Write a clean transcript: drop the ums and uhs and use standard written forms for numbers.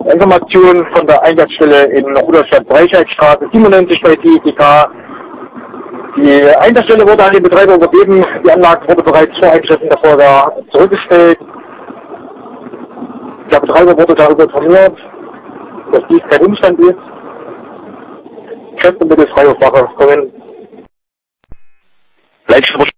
Information von der Einsatzstelle in Rudolstadt Breichheitsstraße 97 bei TITK. Die Einsatzstelle wurde an den Betreiber übergeben. Die Anlage wurde bereits vor Eintreffen der Feuerwehr zurückgestellt. Der Betreiber wurde darüber informiert, dass dies kein Umstand ist. Kräfte mittels Freiwurfwache kommen.